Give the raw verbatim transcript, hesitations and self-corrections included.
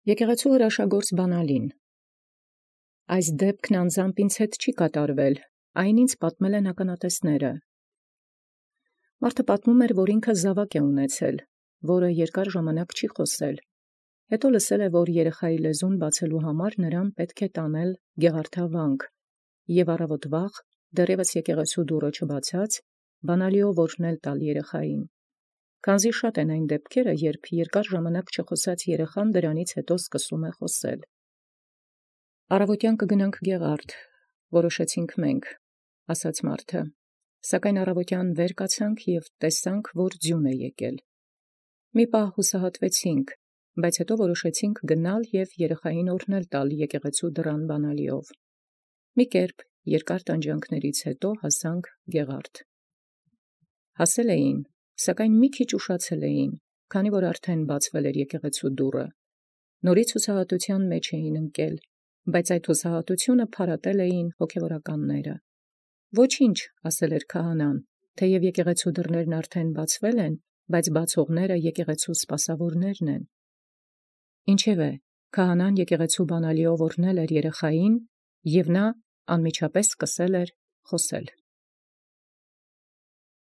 Եկեղեցու հրաշագործ բանալին։ Այս դեպքն անձամբ ինձ հետ չի կատարվել, այն ինձ պատմել են ականատեսները։ Մարդը պատմում էր, որ ինքը զավակ է ունեցել, որը երկար ժամանակ չի խոսել։ Հետո լսել է, որ երեխայի լեզուն բացելու համար նրան պետք է տանել գեղարդավանք, և առավոտ վաղ, դեռևս եկեղեցու դուռը չբացած, բանալիով օրհնել տալ երեխային։ Քանզի շատ են այն դեպքերը, երբ երկար ժամանակ չխոսած երեխան դրանից հետո սկսում է խոսել։ Առավոտյան կգնանք Գեղարդ, որոշեցինք մենք, ասաց մարդը, սակայն առավոտյան վեր կացանք և տեսանք, որ ձյուն է եկել։ Մի պահ հուսահատվեցինք, բայց հետո որոշեցինք գնալ և երեխային օրհնել տալ եկեղեցու դռան բանալիով։ Մի կերպ երկար տանջանքներից հետո հասանք Գեղարդ։ Հասել էին, սակայն մի քիչ ուշացել էին, քանի որ արդեն բացվել էր եկեղեցու դուռը։ Նորից հուսահատության մեջ էին ընկել, բայց այդ հուսահատությունը փարատել էին հոգևորականները։ Ոչինչ, ասել էր քահանան, թեև եկեղեցու դռներն արդեն բացվել են, բայց բացողները եկեղեցու սպասավորներն են։ Ինչևէ, քահանան եկեղեցու բանալիով օրհնել էր երեխային, և նա անմիջապես սկսել էր խոսել։